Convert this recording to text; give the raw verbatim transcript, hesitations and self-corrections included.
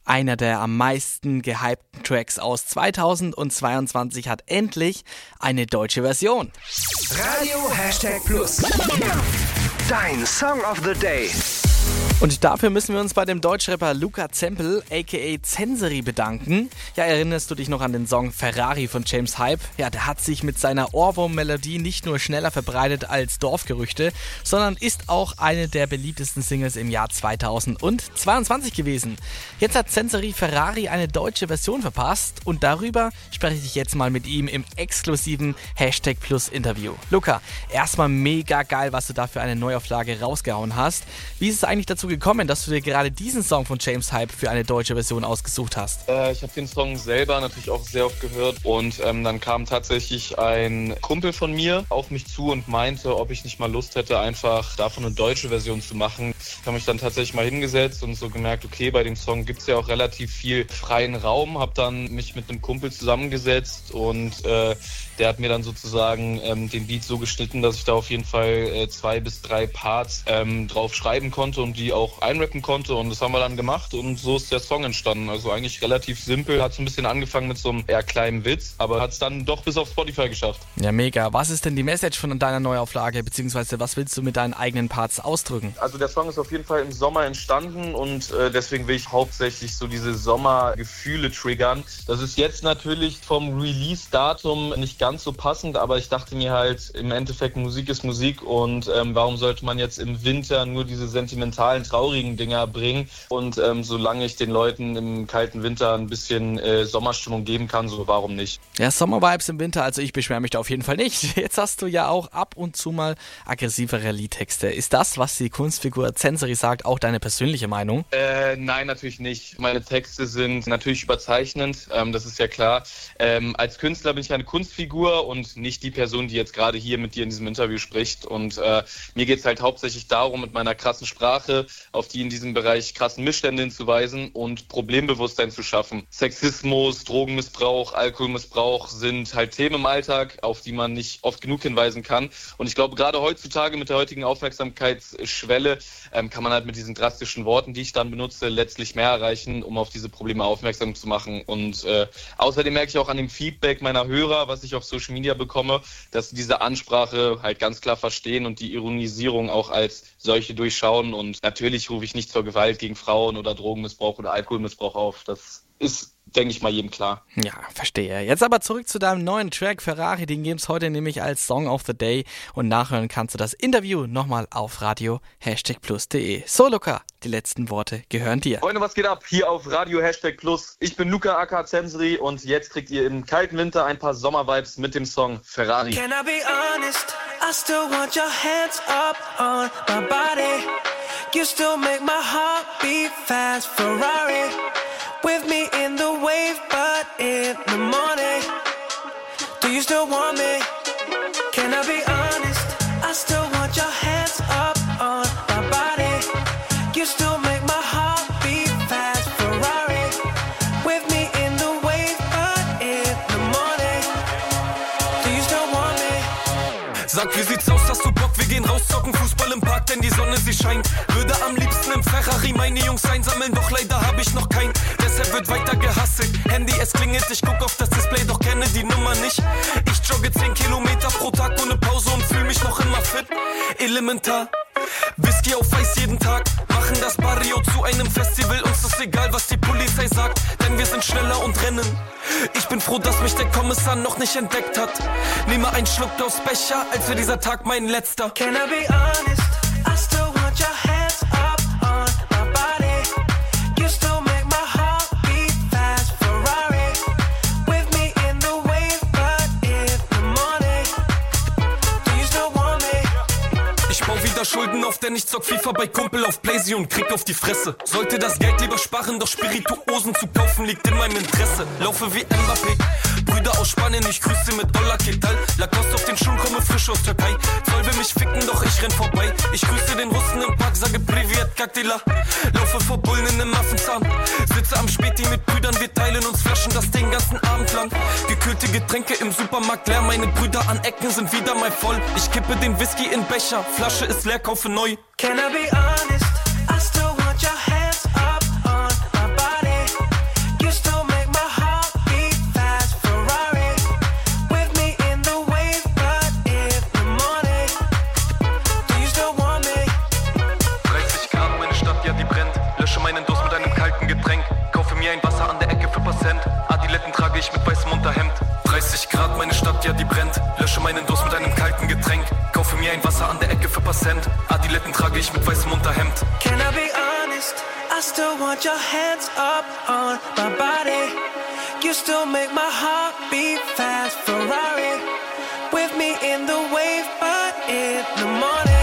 Einer der am meisten gehypten Tracks aus zweitausendzweiundzwanzig hat endlich eine deutsche Version. Radio Hashtag Plus. Dein Song of the Day. Und dafür müssen wir uns bei dem Deutschrapper Luca Zempel, aka Zenseri, bedanken. Ja, erinnerst du dich noch an den Song Ferrari von James Hype? Ja, der hat sich mit seiner Ohrwurm-Melodie nicht nur schneller verbreitet als Dorfgerüchte, sondern ist auch eine der beliebtesten Singles im Jahr zweitausendzweiundzwanzig gewesen. Jetzt hat Zenseri Ferrari eine deutsche Version verpasst und darüber spreche ich jetzt mal mit ihm im exklusiven Hashtag Plus Interview. Luca, erstmal mega geil, was du da für eine Neuauflage rausgehauen hast. Wie ist es eigentlich dazu gekommen, dass du dir gerade diesen Song von James Hype für eine deutsche Version ausgesucht hast? Äh, ich habe den Song selber natürlich auch sehr oft gehört und ähm, dann kam tatsächlich ein Kumpel von mir auf mich zu und meinte, ob ich nicht mal Lust hätte, einfach davon eine deutsche Version zu machen. Ich habe mich dann tatsächlich mal hingesetzt und so gemerkt, okay, bei dem Song gibt es ja auch relativ viel freien Raum, habe dann mich mit einem Kumpel zusammengesetzt und äh, der hat mir dann sozusagen ähm, den Beat so geschnitten, dass ich da auf jeden Fall äh, zwei bis drei Parts ähm, drauf schreiben konnte und die auch einrappen konnte und das haben wir dann gemacht und so ist der Song entstanden. Also eigentlich relativ simpel, hat so ein bisschen angefangen mit so einem eher kleinen Witz, aber hat es dann doch bis auf Spotify geschafft. Ja, mega. Was ist denn die Message von deiner Neuauflage, beziehungsweise was willst du mit deinen eigenen Parts ausdrücken? Also der Song ist auf jeden Fall im Sommer entstanden und äh, deswegen will ich hauptsächlich so diese Sommergefühle triggern. Das ist jetzt natürlich vom Release-Datum nicht ganz so passend, aber ich dachte mir halt, im Endeffekt Musik ist Musik und ähm, warum sollte man jetzt im Winter nur diese sentimentalen, traurigen Dinger bringen und ähm, solange ich den Leuten im kalten Winter ein bisschen äh, Sommerstimmung geben kann, so warum nicht? Ja, Sommervibes im Winter, also ich beschwere mich da auf jeden Fall nicht. Jetzt hast du ja auch ab und zu mal aggressivere Liedtexte. Ist das, was die Kunstfigur Zenseri sagt, auch deine persönliche Meinung? Äh, nein, natürlich nicht. Meine Texte sind natürlich überzeichnend, ähm, das ist ja klar. Ähm, als Künstler bin ich eine Kunstfigur und nicht die Person, die jetzt gerade hier mit dir in diesem Interview spricht und äh, mir geht es halt hauptsächlich darum, mit meiner krassen Sprache auf die in diesem Bereich krassen Missstände hinzuweisen und Problembewusstsein zu schaffen. Sexismus, Drogenmissbrauch, Alkoholmissbrauch sind halt Themen im Alltag, auf die man nicht oft genug hinweisen kann. Und ich glaube, gerade heutzutage mit der heutigen Aufmerksamkeitsschwelle ähm, kann man halt mit diesen drastischen Worten, die ich dann benutze, letztlich mehr erreichen, um auf diese Probleme aufmerksam zu machen. Und äh, außerdem merke ich auch an dem Feedback meiner Hörer, was ich auf Social Media bekomme, dass sie diese Ansprache halt ganz klar verstehen und die Ironisierung auch als solche durchschauen. Und natürlich rufe ich nicht zur Gewalt gegen Frauen oder Drogenmissbrauch oder Alkoholmissbrauch auf. Das ist, denke ich mal, jedem klar. Ja, verstehe. Jetzt aber zurück zu deinem neuen Track Ferrari. Den gibt es heute nämlich als Song of the Day. Und nachhören kannst du das Interview nochmal auf radio hashtag plus punkt de. So, Luca, die letzten Worte gehören dir. Freunde, was geht ab? Hier auf Radio Hashtag Plus. Ich bin Luca aka Zenseri und jetzt kriegt ihr im kalten Winter ein paar Sommervibes mit dem Song Ferrari. Can I be honest? I still want your hands up on my body. You still make my heart beat fast. Ferrari. With me in the wave, but in the morning. Do you still want me? Can I be honest? I still want your hands up on my body. You still make my heart beat fast. Ferrari. With me in the wave, but in the morning. Do you still want me? Sag, wie sieht's aus? Hast du Bock? Wir gehen raus, zocken Fußball im Park, denn die Sonne, sie scheint. Würde am liebsten im Ferrari meine Jungs einsammeln, doch leider hab ich noch keinen. Deshalb wird weiter gehasselt. Handy, es klingelt, ich guck auf das Display, doch kenne die Nummer nicht. Ich jogge zehn Kilometer pro Tag ohne Pause und fühl mich noch immer fit. Elementar. Whisky auf Eis jeden Tag. Machen das Barrio zu einem Festival. Uns ist egal, was die Polizei sagt, denn wir sind schneller und rennen. Ich bin froh, dass mich der Kommissar noch nicht entdeckt hat. Nehme einen Schluck aus Becher, als wäre dieser Tag mein letzter. Can I be honest? I still want your hands up on my body. You still make my heart beat fast. Ferrari. With me in the wave, but in the morning. Do you still want me? Ich bau wieder Schulden auf, denn ich zock FIFA bei Kumpel auf Playsee und krieg auf die Fresse. Sollte das Geld lieber sparen, doch Spirituosen zu kaufen liegt in meinem Interesse. Laufe wie Mbappé, Brüder aus Spanien, ich grüße mit Dollar Ketal. Lacoste auf den Schuhen, komme frisch aus Türkei. Zoll will mich ficken, doch ich renn vorbei. Ich grüße den Russen im Park, sage Privet, Kaktila. Laufe vor Bullen in nem Affenzahn. Sitze am Späti mit Brüdern, wir teilen uns Flaschen, das den ganzen Abend lang. Gekühlte Getränke im Supermarkt leer, meine Brüder an Ecken sind wieder mal voll. Ich kippe den Whisky in Becher, Flasche ist leer, kaufe neu. Can I be honest? I still want your hands up on my body. mir ein Wasser an der Ecke für Passent. Adiletten trage ich mit weißem Unterhemd. dreißig Grad, meine Stadt, ja die brennt. Lösche meinen Durst mit einem kalten Getränk. Kaufe mir ein Wasser an der Ecke für Passent. Adiletten trage ich mit weißem Unterhemd. Can I be honest? I still want your hands up on my body. You still make my heart beat fast. Ferrari with me in the wave, but in the morning.